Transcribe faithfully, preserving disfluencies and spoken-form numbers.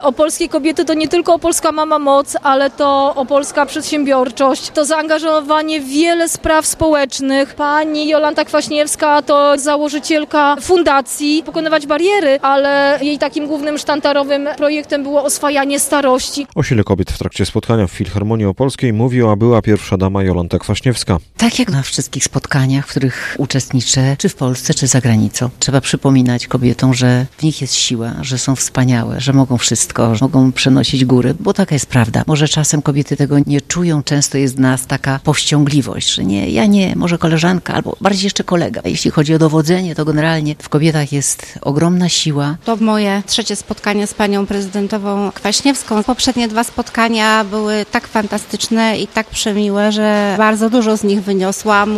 Opolskie kobiety to nie tylko opolska mama moc, ale to opolska przedsiębiorczość, to zaangażowanie w wiele spraw społecznych. Pani Jolanta Kwaśniewska to założycielka fundacji Pokonywać Bariery, ale jej takim głównym sztandarowym projektem było oswajanie starości. O sile kobiet w trakcie spotkania w Filharmonii Opolskiej mówiła była pierwsza dama Jolanta Kwaśniewska. Tak jak na wszystkich spotkaniach, w których uczestniczę, czy w Polsce, czy za granicą. Trzeba przypominać kobietom, że w nich jest siła, że są wspaniałe, że mogą wszystko, że mogą przenosić góry, bo taka jest prawda. Może czasem kobiety tego nie czują, często jest w nas taka powściągliwość, że nie, ja nie, może koleżanka, albo bardziej jeszcze kolega. Jeśli chodzi o dowodzenie, to generalnie w kobietach jest ogromna siła. To moje trzecie spotkanie z panią prezydentową Kwaśniewską. Poprzednie dwa spotkania były tak fantastyczne i tak przemiłe, że bardzo dużo z nich wyniosłam.